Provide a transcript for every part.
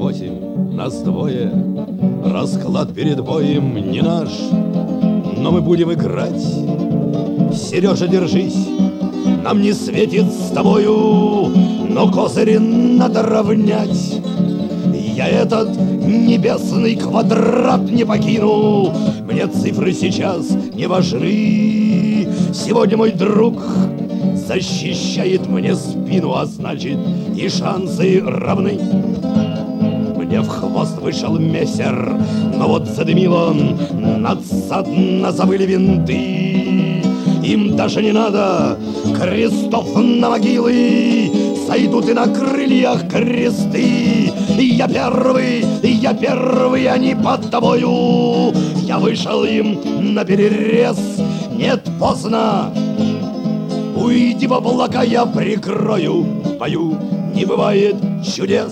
8, нас двое, расклад перед боем не наш, но мы будем играть. Сережа, держись, нам не светит с тобою, но козыри надо равнять. Я этот небесный квадрат не покину, мне цифры сейчас не важны. Сегодня мой друг защищает мне спину, а значит и шансы равны. Мне в хвост вышел мессер, но вот задымил он, надсадно завыли винты. Им даже не надо крестов на могилы, сойдут и на крыльях кресты. Я первый, они под тобою. Я вышел им наперерез, нет, поздно. Уйди в облака, я прикрою. В бою не бывает чудес.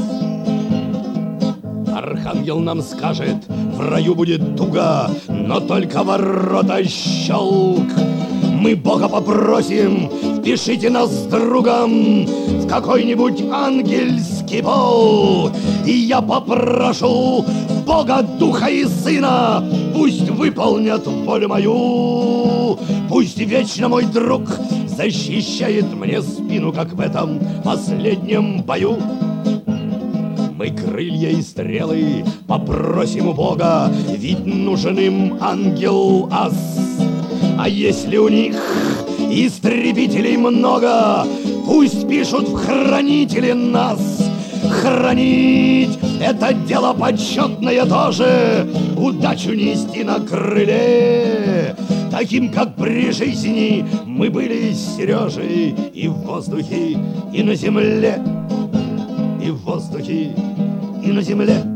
Архангел нам скажет, в раю будет туга, но только ворота щелк. Мы Бога попросим, впишите нас с другом в какой-нибудь ангельский полк. И я попрошу Бога, Духа и Сына, пусть выполнят волю мою. Пусть вечно мой друг защищает мне спину, как в этом последнем бою. Мы крылья и стрелы попросим у Бога, ведь нужен им ангел-ас. А если у них истребителей много, пусть пишут в хранители нас. Хранить — это дело почетное тоже, удачу нести на крыле. Таким, как при жизни мы были с Сережей и в воздухе, и на земле. И в воздухе, и на земле.